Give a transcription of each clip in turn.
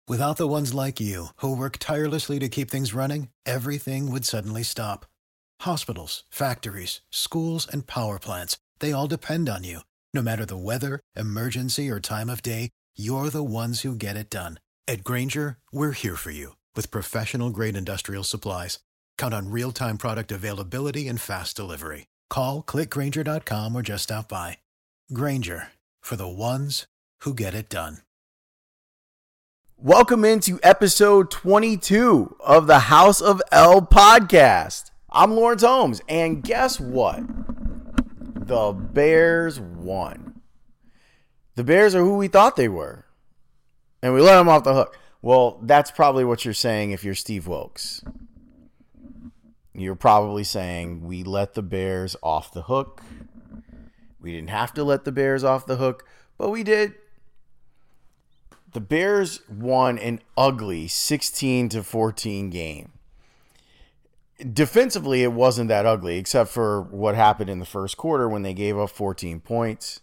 Without the ones like you, who work tirelessly to keep things running, everything would suddenly stop. Hospitals, factories, schools, and power plants, they all depend on you. No matter the weather, emergency, or time of day, you're the ones who get it done. At Grainger, we're here for you with professional-grade industrial supplies. Count on real-time product availability and fast delivery. Call, clickgrainger.com, or just stop by. Grainger, for the ones who get it done. Welcome into episode 22 of the House of L podcast. I'm Lawrence Holmes, and guess what? The Bears won. The Bears are who we thought they were, and we let them off the hook. Well, that's probably what you're saying if you're Steve Wilkes. You're probably saying we let the Bears off the hook. We didn't have to let the Bears off the hook, but we did. The Bears won an ugly 16-14 game. Defensively, it wasn't that ugly, except for what happened in the first quarter when they gave up 14 points.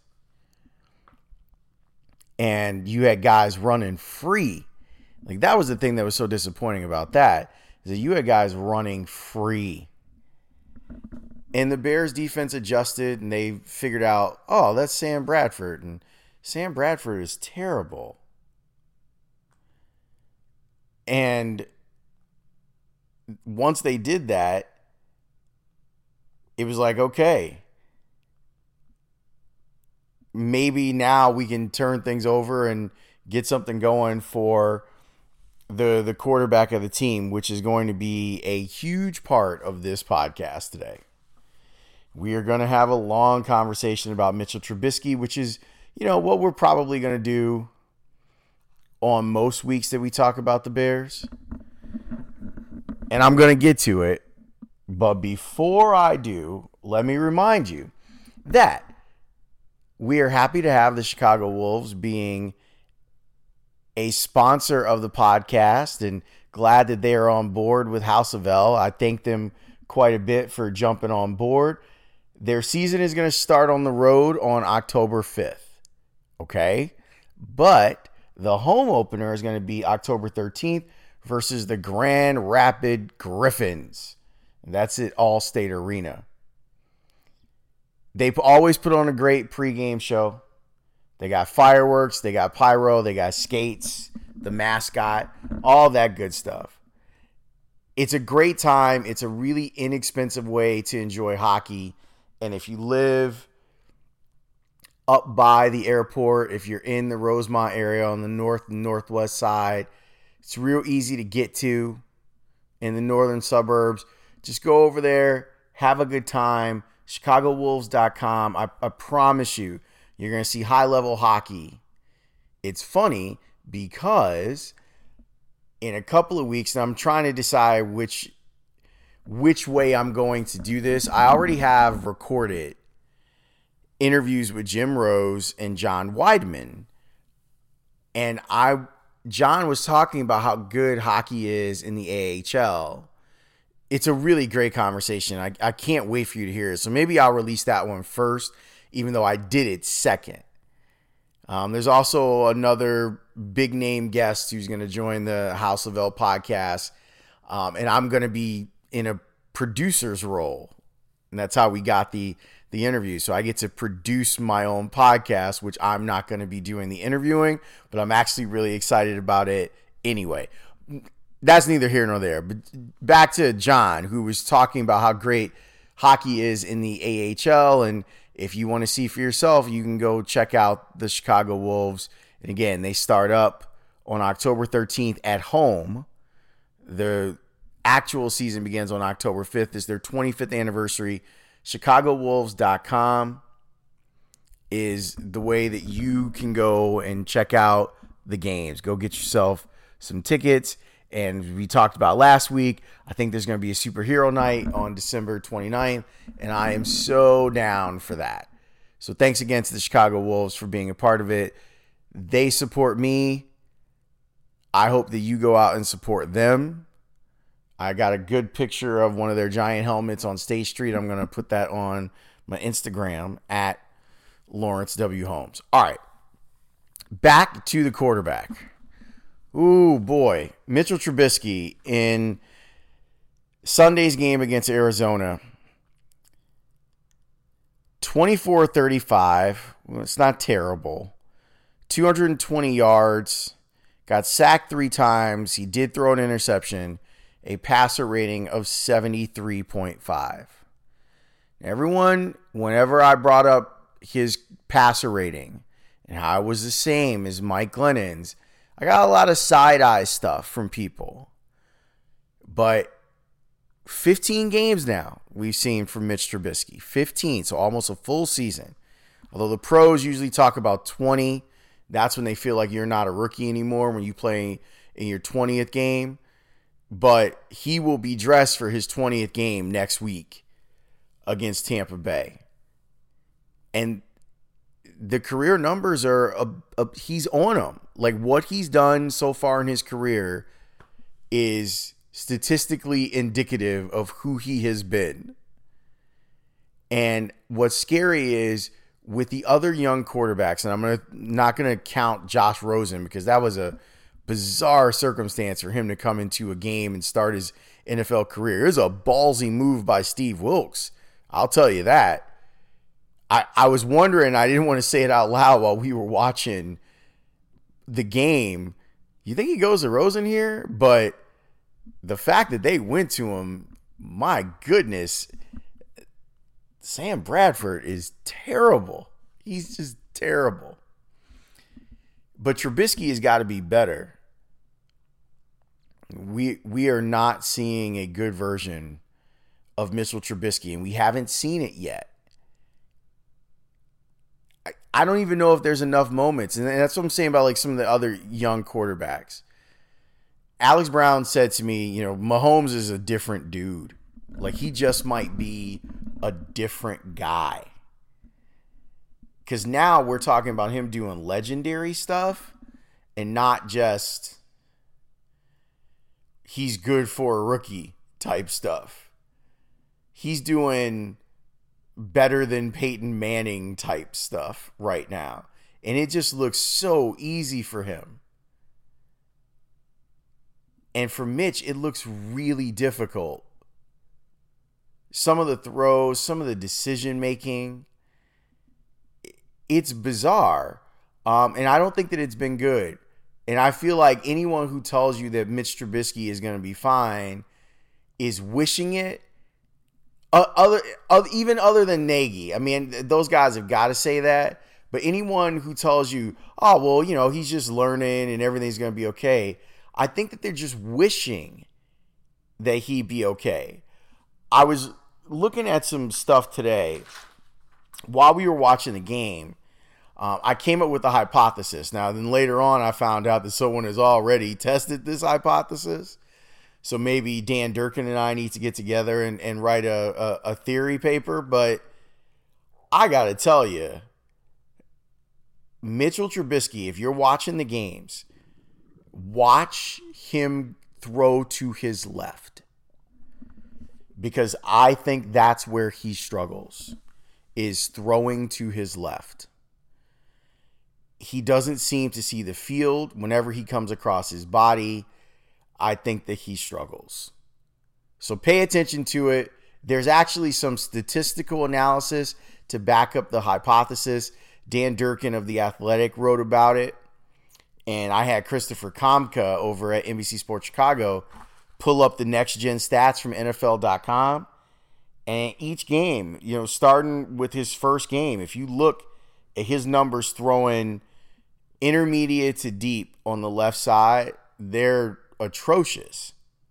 And you had guys running free. Like, that was the thing that was so disappointing about that, is that you had guys running free. And the Bears defense adjusted, and they figured out, oh, that's Sam Bradford. And Sam Bradford is terrible. And once they did that, it was like, okay, maybe now we can turn things over and get something going for the quarterback of the team, which is going to be a huge part of this podcast today. We are going to have a long conversation about Mitchell Trubisky, which is, you know, what we're probably going to do on most weeks that we talk about the Bears. And I'm going to get to it. But before I do, let me remind you that we are happy to have the Chicago Wolves being a sponsor of the podcast, and glad that they are on board with House of L. I thank them quite a bit for jumping on board. Their season is going to start on the road on October 5th. Okay? But the home opener is going to be October 13th versus the Grand Rapids Griffins. And that's at Allstate Arena. They always put on a great pregame show. They got fireworks, they got pyro, they got skates, the mascot, all that good stuff. It's a great time. It's a really inexpensive way to enjoy hockey. And if you live up by the airport, if you're in the Rosemont area on the north and northwest side, it's real easy to get to in the northern suburbs. Just go over there, have a good time. ChicagoWolves.com. I promise you, you're going to see high-level hockey. It's funny because in a couple of weeks, and I'm trying to decide which way I'm going to do this. I already have recorded interviews with Jim Rose and John Weidman. And John was talking about how good hockey is in the AHL. It's a really great conversation. I can't wait for you to hear it. So maybe I'll release that one first, even though I did it second. There's also another big name guest who's going to join the House of L podcast. And I'm going to be in a producer's role. And that's how we got the interview. So I get to produce my own podcast, which I'm not going to be doing the interviewing, but I'm actually really excited about it anyway. That's neither here nor there. But back to John, who was talking about how great hockey is in the AHL. And if you want to see for yourself, you can go check out the Chicago Wolves. And again, they start up on October 13th at home. The actual season begins on October 5th. It's their 25th anniversary. ChicagoWolves.com is the way that you can go and check out the games. Go get yourself some tickets. And we talked about last week, I think there's going to be a superhero night on December 29th, and I am so down for that. So thanks again to the Chicago Wolves for being a part of it. They support me. I hope that you go out and support them. I got a good picture of one of their giant helmets on State Street. I'm going to put that on my Instagram at Lawrence W. Holmes. All right, back to the quarterback. Ooh, boy. Mitchell Trubisky in Sunday's game against Arizona. 24-35. Well, it's not terrible. 220 yards. Got sacked 3 times. He did throw an interception. A passer rating of 73.5. Everyone, whenever I brought up his passer rating and how it was the same as Mike Glennon's, I got a lot of side-eye stuff from people. But 15 games now we've seen from Mitch Trubisky. 15, so almost a full season. Although the pros usually talk about 20. That's when they feel like you're not a rookie anymore, when you play in your 20th game. But he will be dressed for his 20th game next week against Tampa Bay. And the career numbers are, he's on them. Like, what he's done so far in his career is statistically indicative of who he has been. And what's scary is with the other young quarterbacks, and I'm not going to count Josh Rosen because that was a bizarre circumstance for him to come into a game and start his NFL career. It was a ballsy move by Steve Wilkes. I'll tell you that. I was wondering, I didn't want to say it out loud while we were watching the game. You think he goes to Rosen here? But the fact that they went to him, my goodness, Sam Bradford is terrible. He's just terrible. But Trubisky has got to be better. We are not seeing a good version of Mitchell Trubisky, and we haven't seen it yet. I don't even know if there's enough moments, and that's what I'm saying about like some of the other young quarterbacks. Alex Brown said to me, Mahomes is a different dude. Like, he just might be a different guy. Because now we're talking about him doing legendary stuff and not just he's good for a rookie type stuff. He's doing better than Peyton Manning type stuff right now. And it just looks so easy for him. And for Mitch, it looks really difficult. Some of the throws, some of the decision making, it's bizarre. And I don't think that it's been good. And I feel like anyone who tells you that Mitch Trubisky is going to be fine is wishing it. Even other than Nagy. I mean, those guys have got to say that. But anyone who tells you, oh, well, he's just learning and everything's going to be okay, I think that they're just wishing that he be okay. I was looking at some stuff today while we were watching the game. I came up with a hypothesis. Now, then later on, I found out that someone has already tested this hypothesis. So maybe Dan Durkin and I need to get together and write a theory paper. But I got to tell you, Mitchell Trubisky, if you're watching the games, watch him throw to his left. Because I think that's where he struggles, is throwing to his left. He doesn't seem to see the field. Whenever he comes across his body, I think that he struggles. So pay attention to it. There's actually some statistical analysis to back up the hypothesis. Dan Durkin of The Athletic wrote about it. And I had Christopher Kamka over at NBC Sports Chicago pull up the next gen stats from NFL.com. And each game, starting with his first game, if you look at his numbers throwing intermediate to deep on the left side, they're atrocious.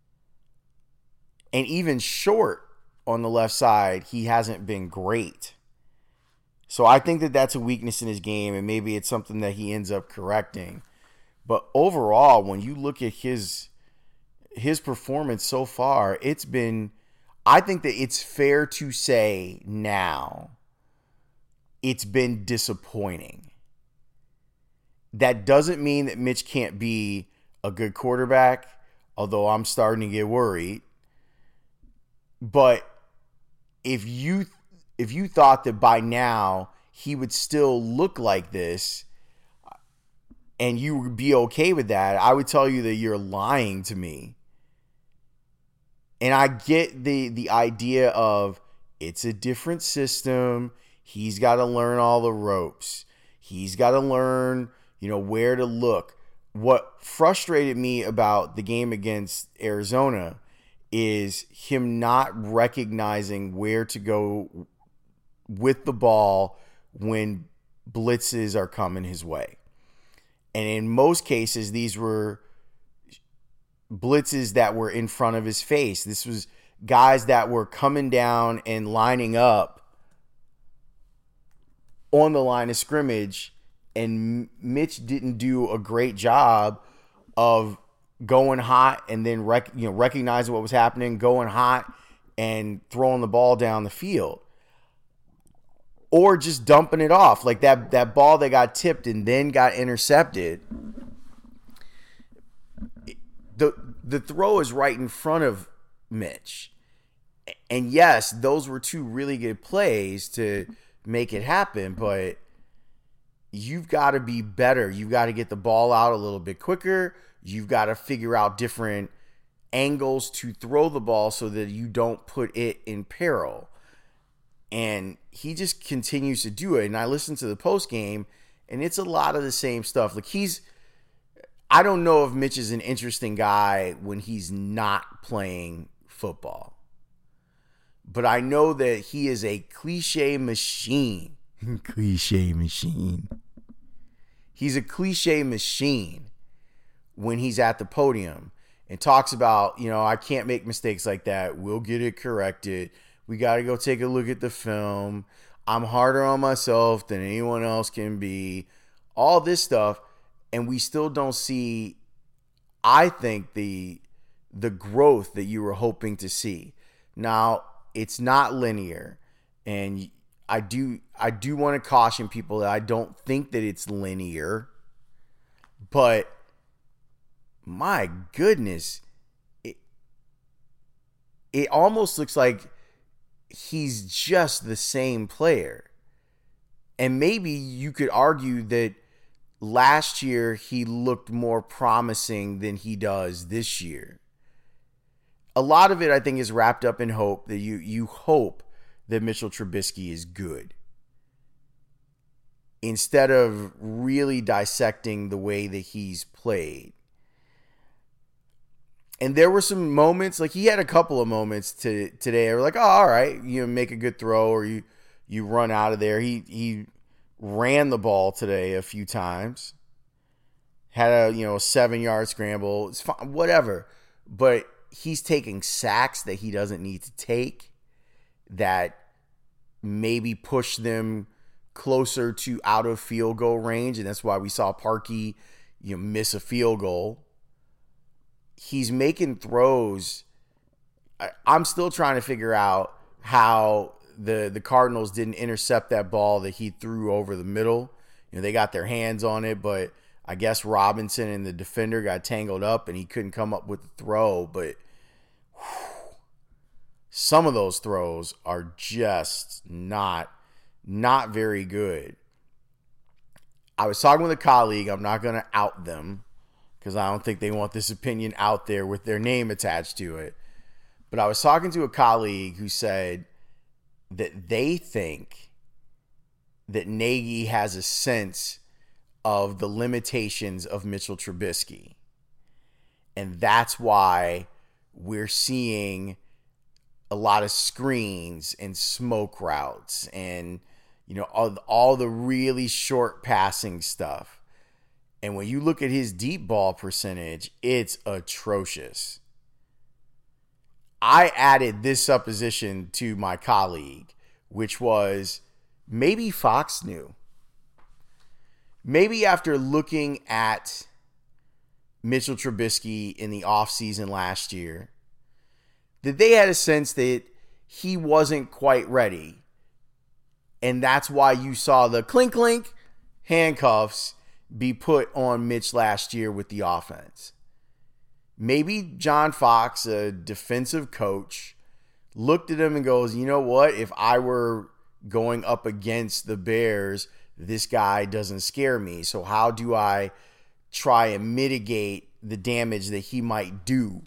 And even short on the left side, he hasn't been great. So I think that that's a weakness in his game, and maybe it's something that he ends up correcting. But overall, when you look at his performance so far, I think that it's fair to say now it's been disappointing. That doesn't mean that Mitch can't be a good quarterback, although I'm starting to get worried. But if you thought that by now he would still look like this, and you would be okay with that, I would tell you that you're lying to me. And I get the idea of it's a different system. He's got to learn all the ropes. He's got to learn, where to look. What frustrated me about the game against Arizona is him not recognizing where to go with the ball when blitzes are coming his way. And in most cases, these were blitzes that were in front of his face. This was guys that were coming down and lining up on the line of scrimmage, and Mitch didn't do a great job of going hot and then recognizing what was happening, going hot and throwing the ball down the field, or just dumping it off like that ball that got tipped and then got intercepted. The throw is right in front of Mitch. And yes, those were two really good plays to make it happen, but you've got to be better. You've got to get the ball out a little bit quicker. You've got to figure out different angles to throw the ball so that you don't put it in peril. And he just continues to do it. And I listened to the post game, and it's a lot of the same stuff. Like I don't know if Mitch is an interesting guy when he's not playing football. But I know that he is a cliche machine. Cliche machine. He's a cliche machine when he's at the podium and talks about, I can't make mistakes like that. We'll get it corrected. We got to go take a look at the film. I'm harder on myself than anyone else can be. All this stuff. And we still don't see, I think, the growth that you were hoping to see. Now, it's not linear. And I do want to caution people that I don't think that it's linear. But my goodness, it almost looks like he's just the same player. And maybe you could argue that last year he looked more promising than he does this year. A lot of it, I think, is wrapped up in hope that you hope that Mitchell Trubisky is good, instead of really dissecting the way that he's played. And there were some moments, like he had a couple of moments today where like, oh, all right, make a good throw, or you run out of there. He ran the ball today a few times. Had a 7-yard scramble. It's fine, whatever. But he's taking sacks that he doesn't need to take, that maybe push them closer to out of field goal range, and that's why we saw Parkey miss a field goal. He's making throws. I'm still trying to figure out how the Cardinals didn't intercept that ball that he threw over the middle. They got their hands on it, but I guess Robinson and the defender got tangled up and he couldn't come up with the throw. But some of those throws are just not very good. I was talking with a colleague. I'm not going to out them because I don't think they want this opinion out there with their name attached to it. But I was talking to a colleague who said that they think that Nagy has a sense of the limitations of Mitchell Trubisky. And that's why we're seeing a lot of screens and smoke routes and, all the really short passing stuff. And when you look at his deep ball percentage, it's atrocious. I added this supposition to my colleague, which was maybe Fox knew. Maybe after looking at Mitchell Trubisky in the offseason last year, that they had a sense that he wasn't quite ready. And that's why you saw the clink, clink handcuffs be put on Mitch last year with the offense. Maybe John Fox, a defensive coach, looked at him and goes, you know what? If I were going up against the Bears, this guy doesn't scare me. So how do I try and mitigate the damage that he might do.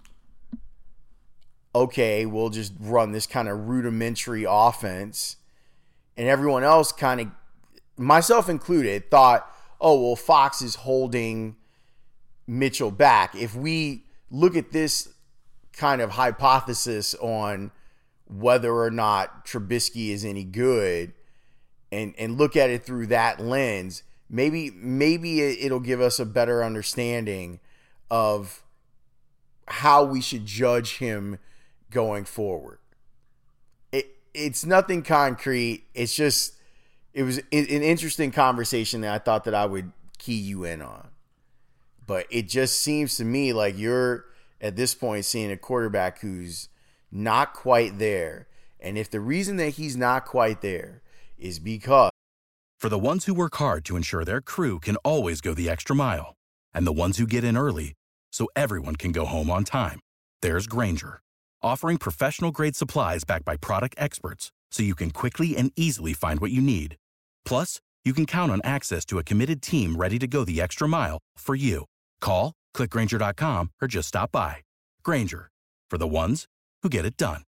Okay, we'll just run this kind of rudimentary offense. And everyone else kind of, myself included, thought, oh, well, Fox is holding Mitchell back. If we look at this kind of hypothesis on whether or not Trubisky is any good and look at it through that lens, maybe it'll give us a better understanding of how we should judge him going forward. It's nothing concrete. It was an interesting conversation that I thought that I would key you in on. But it just seems to me like you're at this point seeing a quarterback who's not quite there. And if the reason that he's not quite there is because For the ones who work hard to ensure their crew can always go the extra mile, and the ones who get in early so everyone can go home on time, there's Grainger, offering professional-grade supplies backed by product experts so you can quickly and easily find what you need. Plus, you can count on access to a committed team ready to go the extra mile for you. Call, click Grainger.com, or just stop by. Grainger, for the ones who get it done.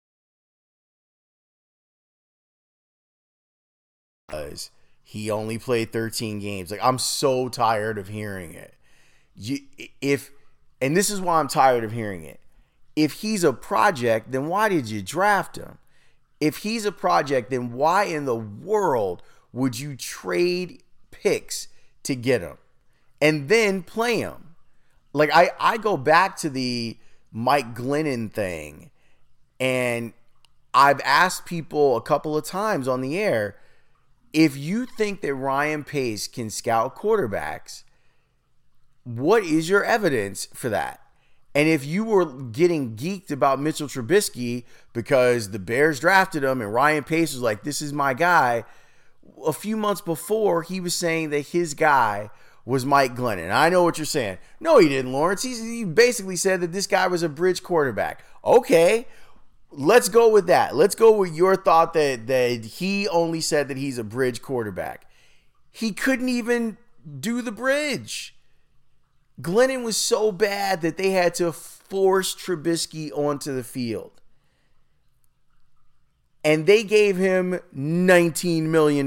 He only played 13 games. Like, I'm so tired of hearing it. And this is why I'm tired of hearing it. If he's a project, then why did you draft him? If he's a project, then why in the world would you trade picks to get him and then play him? Like, I go back to the Mike Glennon thing, and I've asked people a couple of times on the air, if you think that Ryan Pace can scout quarterbacks, what is your evidence for that? And if you were getting geeked about Mitchell Trubisky because the Bears drafted him and Ryan Pace was like, this is my guy, a few months before he was saying that his guy was Mike Glennon. I know what you're saying. No, he didn't, Lawrence. He basically said that this guy was a bridge quarterback. Okay, let's go with that. Let's go with your thought that he only said that he's a bridge quarterback. He couldn't even do the bridge. Glennon was so bad that they had to force Trubisky onto the field. And they gave him $19 million.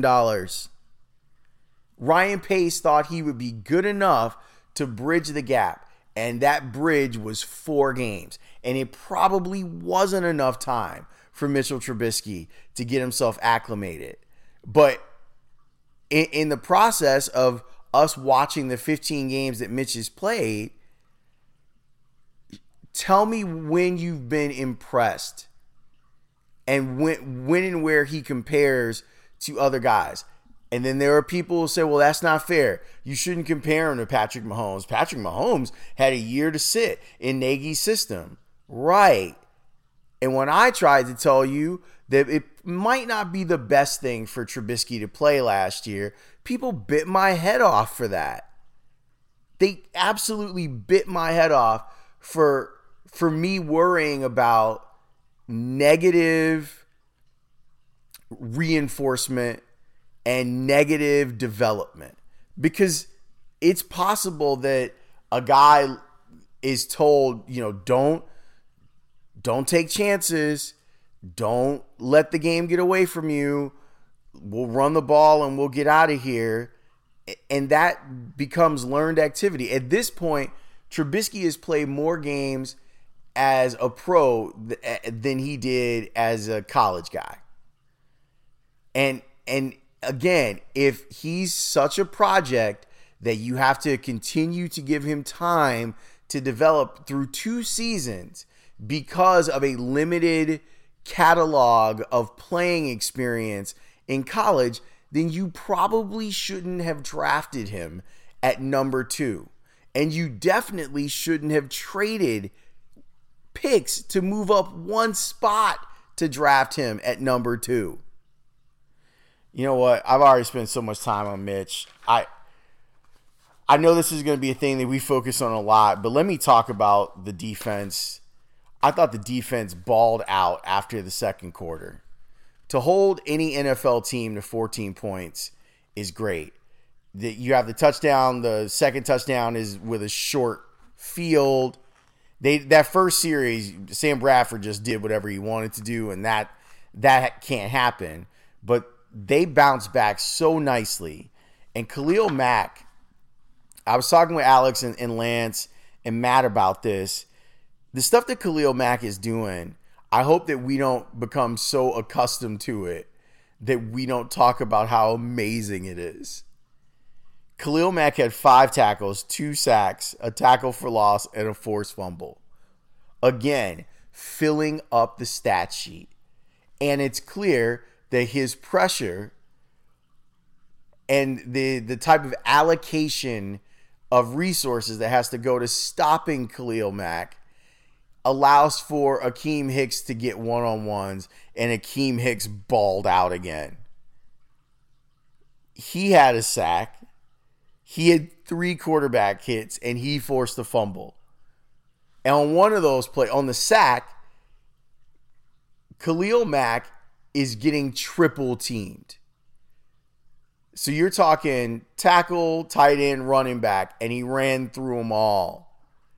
Ryan Pace thought he would be good enough to bridge the gap. And that bridge was 4 games. And it probably wasn't enough time for Mitchell Trubisky to get himself acclimated. But in the process of us watching the 15 games that Mitch has played, tell me when you've been impressed and when and where he compares to other guys. And then there are people who say, well, that's not fair. You shouldn't compare him to Patrick Mahomes. Patrick Mahomes had a year to sit in Nagy's system. Right. And when I tried to tell you that it might not be the best thing for Trubisky to play last year, people bit my head off for that. They absolutely bit my head off for me worrying about negative reinforcement and negative development. Because it's possible that a guy is told, don't take chances. Don't let the game get away from you. We'll run the ball and we'll get out of here. And that becomes learned activity. At this point, Trubisky has played more games as a pro than he did as a college guy. And again, if he's such a project that you have to continue to give him time to develop through 2 seasons because of a limited catalog of playing experience in college, then you probably shouldn't have drafted him at number 2. And you definitely shouldn't have traded picks to move up 1 spot to draft him at number 2. You know what? I've already spent so much time on Mitch. I know this is going to be a thing that we focus on a lot, but let me talk about the defense. I thought the defense balled out after the second quarter. To hold any NFL team to 14 points is great. You have the touchdown. The second touchdown is with a short field. That first series, Sam Bradford just did whatever he wanted to do, and that can't happen. But they bounced back so nicely. And Khalil Mack, I was talking with Alex and Lance and Matt about this. The stuff that Khalil Mack is doing, I hope that we don't become so accustomed to it that we don't talk about how amazing it is. Khalil Mack had 5 tackles, 2 sacks, a tackle for loss, and a forced fumble. Again, filling up the stat sheet. And it's clear that his pressure and the type of allocation of resources that has to go to stopping Khalil Mack allows for Akeem Hicks to get one-on-ones, and Akeem Hicks balled out again. He had a sack. He had 3 quarterback hits, and he forced a fumble. And on one of those plays, on the sack, Khalil Mack is getting triple teamed. So you're talking tackle, tight end, running back, and he ran through them all.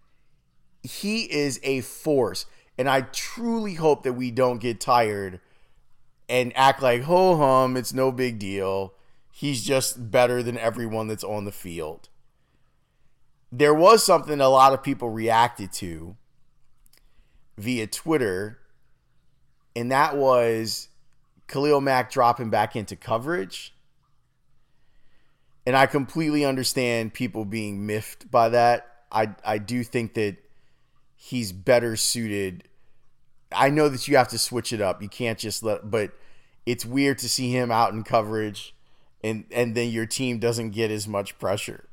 He is a force, and I truly hope that we don't get tired and act like, ho-hum, it's no big deal. He's just better than everyone that's on the field. There was something a lot of people reacted to via Twitter, and that was Khalil Mack dropping back into coverage. And I completely understand people being miffed by that. I do think that he's better suited. I know that you have to switch it up. You can't just but it's weird to see him out in coverage and then your team doesn't get as much pressure.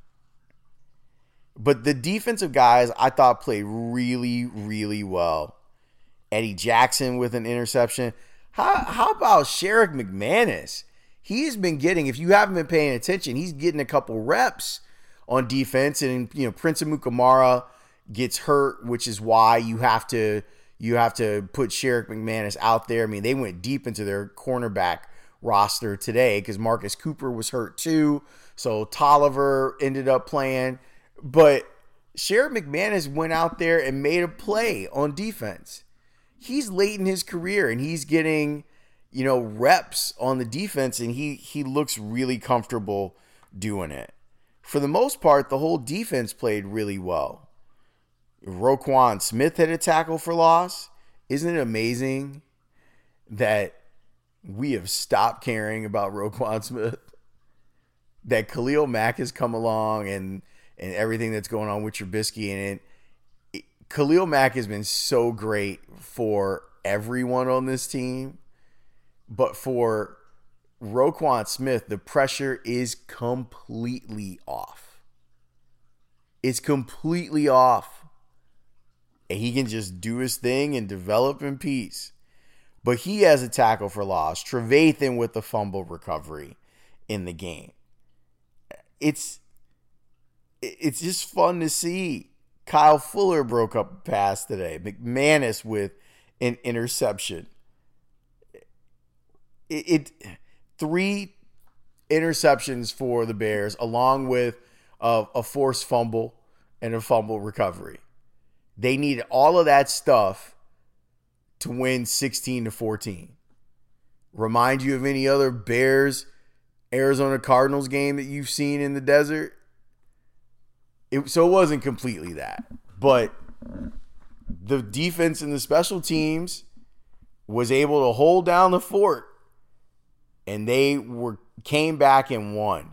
But the defensive guys I thought played really, really well. Eddie Jackson with an interception. How about Sherrick McManus? He's been getting, if you haven't been paying attention, he's getting a couple reps on defense. And, Prince Amukamara gets hurt, which is why you have to put Sherrick McManus out there. I mean, they went deep into their cornerback roster today because Marcus Cooper was hurt too. So Tolliver ended up playing. But Sherrick McManus went out there and made a play on defense. He's late in his career and he's getting, reps on the defense, and he looks really comfortable doing it. For the most part, the whole defense played really well. Roquan Smith had a tackle for loss. Isn't it amazing that we have stopped caring about Roquan Smith? That Khalil Mack has come along and everything that's going on with Trubisky, and Khalil Mack has been so great for everyone on this team. But for Roquan Smith, the pressure is completely off. It's completely off. And he can just do his thing and develop in peace. But he has a tackle for loss. Trevathan with the fumble recovery in the game. It's just fun to see. Kyle Fuller broke up a pass today. McManus with an interception. 3 interceptions for the Bears, along with a forced fumble and a fumble recovery. They need all of that stuff to win 16-14. Remind you of any other Bears Arizona Cardinals game that you've seen in the desert? So it wasn't completely that. But the defense and the special teams was able to hold down the fort. And they came back and won.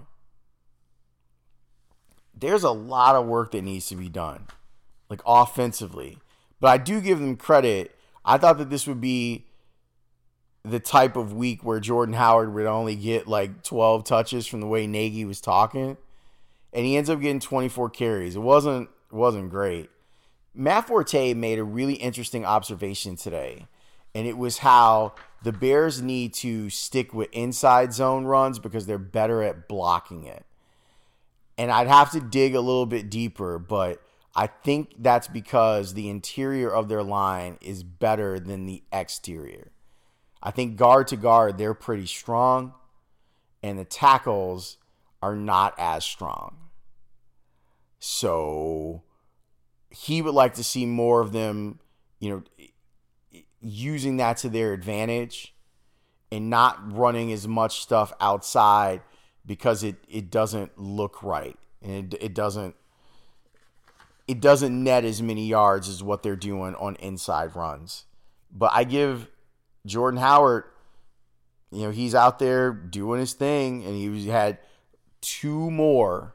There's a lot of work that needs to be done, like offensively. But I do give them credit. I thought that this would be the type of week where Jordan Howard would only get like 12 touches from the way Nagy was talking. And he ends up getting 24 carries. It wasn't great. Matt Forte made a really interesting observation today. And it was how the Bears need to stick with inside zone runs because they're better at blocking it. And I'd have to dig a little bit deeper, but I think that's because the interior of their line is better than the exterior. I think guard to guard, they're pretty strong. And the tackles are not as strong. So he would like to see more of them, using that to their advantage and not running as much stuff outside because it doesn't look right. And it doesn't net as many yards as what they're doing on inside runs. But I give Jordan Howard, he's out there doing his thing, and he had 2 more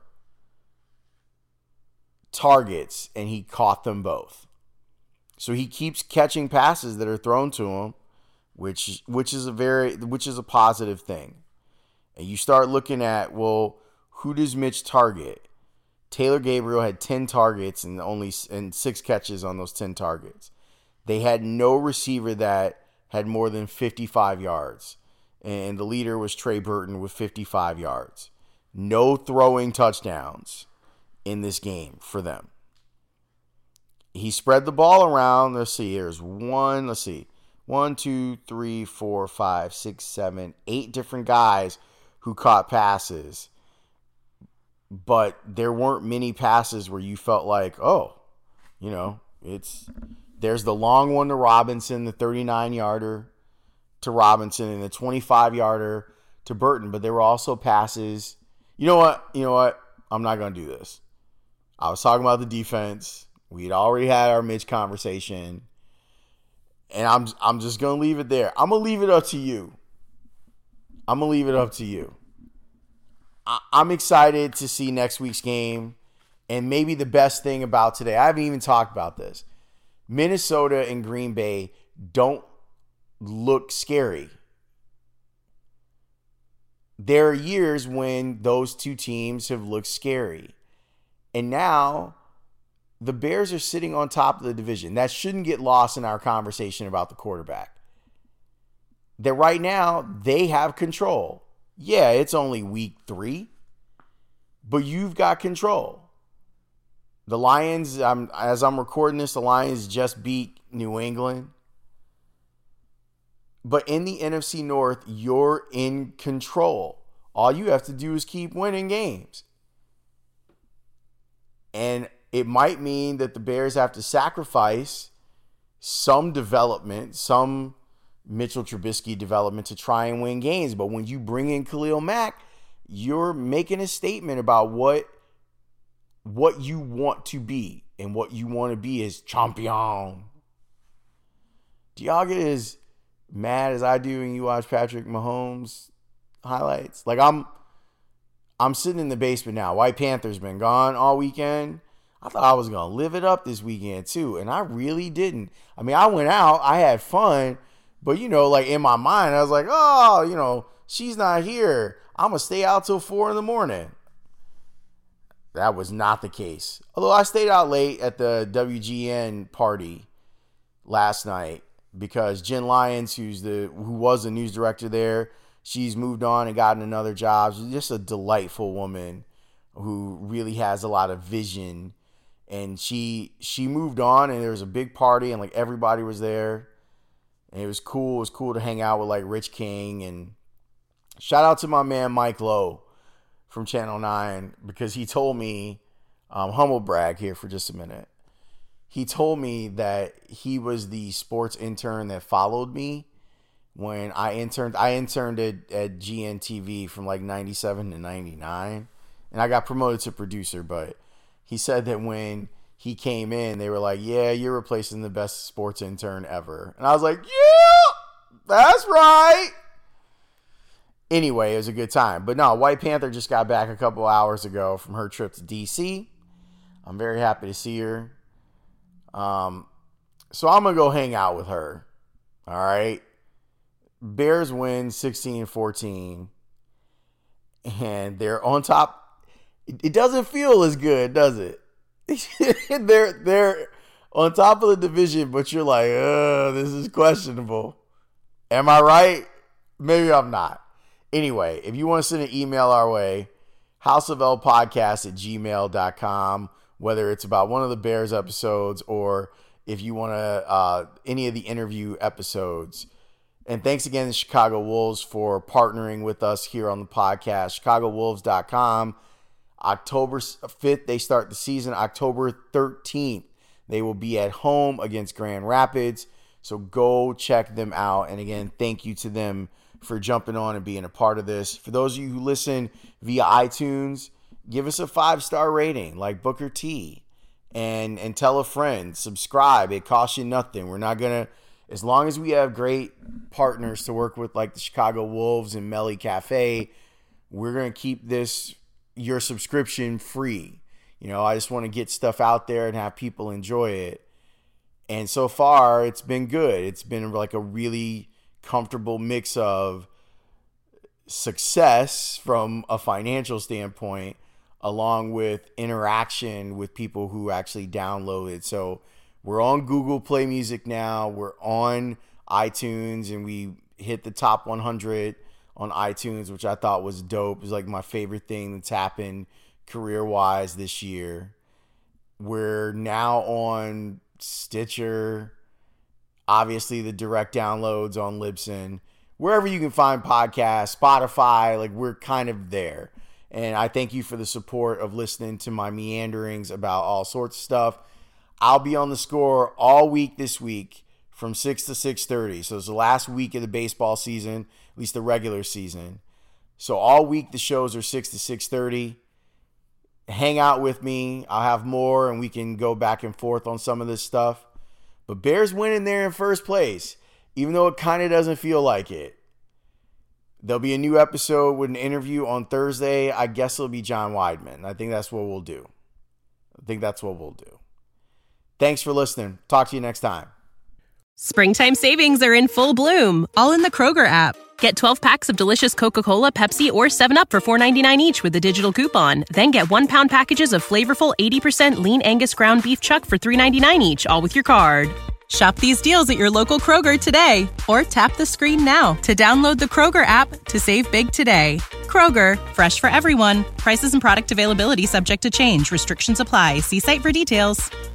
targets, and he caught them both. So he keeps catching passes that are thrown to him, which is a positive thing. And you start looking at, well, who does Mitch target? Taylor Gabriel had 10 targets and 6 catches on those 10 targets. They had no receiver that had more than 55 yards. And the leader was Trey Burton with 55 yards. No throwing touchdowns in this game for them. He spread the ball around. Let's see. Here's 1, 2, 3, 4, 5, 6, 7, 8 different guys who caught passes. But there weren't many passes where you felt like, there's the long one to Robinson, the 39-yarder to Robinson, and the 25-yarder to Burton. But there were also passes. You know what? I'm not going to do this. I was talking about the defense. We'd already had our Mitch conversation. And I'm just going to leave it there. I'm going to leave it up to you. I'm excited to see next week's game. And maybe the best thing about today, I haven't even talked about this. Minnesota and Green Bay don't look scary. There are years when those two teams have looked scary. And now the Bears are sitting on top of the division. That shouldn't get lost in our conversation about the quarterback. That right now they have control. Yeah, it's only week 3, but you've got control. The Lions, as I'm recording this, the Lions just beat New England. But in the NFC North, you're in control. All you have to do is keep winning games. And it might mean that the Bears have to sacrifice some development, some Mitchell Trubisky development to try and win games. But when you bring in Khalil Mack, you're making a statement about what you want to be. And what you want to be is champion. Do y'all get as mad as I do when you watch Patrick Mahomes highlights? Like I'm sitting in the basement now. White Panther's been gone all weekend. I thought I was going to live it up this weekend too, and I really didn't. I mean, I went out, I had fun, but like in my mind, I was like, oh, she's not here. I'm going to stay out till 4 a.m. That was not the case. Although I stayed out late at the WGN party last night because Jen Lyons, who was the news director there, she's moved on and gotten another job. She's just a delightful woman who really has a lot of vision. And she moved on, and there was a big party, and everybody was there. And it was cool. It was cool to hang out with Rich King. And shout out to my man Mike Lowe from Channel 9, because he told me, humble brag here for just a minute. He told me that he was the sports intern that followed me when I interned. I interned at GNTV from 97 to 99, and I got promoted to producer. But he said that when he came in, they were like, yeah, you're replacing the best sports intern ever. And I was like, yeah, that's right. Anyway, it was a good time. But no, White Panther just got back a couple hours ago from her trip to D.C. I'm very happy to see her. So I'm going to go hang out with her. All right. Bears win 16-14. And they're on top. It doesn't feel as good, does it? They're on top of the division, but you're like, this is questionable. Am I right? Maybe I'm not. Anyway, if you want to send an email our way, houseoflpodcast@gmail.com, whether it's about one of the Bears episodes or if you want to any of the interview episodes, And thanks again to Chicago Wolves for partnering with us here on the podcast. ChicagoWolves.com. October 5th, they start the season. October 13th, they will be at home against Grand Rapids. So go check them out. And again, thank you to them for jumping on and being a part of this. For those of you who listen via iTunes, give us a 5-star rating like Booker T. And tell a friend. Subscribe. It costs you nothing. We're not going to, as long as we have great partners to work with like the Chicago Wolves and Melly Cafe, we're going to keep your subscription free. I just want to get stuff out there and have people enjoy it. And so far, it's been good. It's been like a really comfortable mix of success from a financial standpoint, along with interaction with people who actually download it. So we're on Google Play Music now. We're on iTunes, and we hit the top 100 on iTunes, which I thought was dope. It was like my favorite thing that's happened career-wise this year. We're now on Stitcher, obviously the direct downloads on Libsyn, wherever you can find podcasts, Spotify, like we're kind of there. And I thank you for the support of listening to my meanderings about all sorts of stuff. I'll be on the score all week this week from 6 to 6:30. So it's the last week of the baseball season, at least the regular season. So all week the shows are 6 to 6:30. Hang out with me. I'll have more, and we can go back and forth on some of this stuff. But Bears winning there in first place, even though it kind of doesn't feel like it. There'll be a new episode with an interview on Thursday. I guess it'll be John Weidman. I think that's what we'll do. Thanks for listening. Talk to you next time. Springtime savings are in full bloom, all in the Kroger app. Get 12 packs of delicious Coca-Cola, Pepsi, or 7-Up for $4.99 each with a digital coupon. Then get 1-pound packages of flavorful 80% lean Angus ground beef chuck for $3.99 each, all with your card. Shop these deals at your local Kroger today, or tap the screen now to download the Kroger app to save big today. Kroger, fresh for everyone. Prices and product availability subject to change. Restrictions apply. See site for details.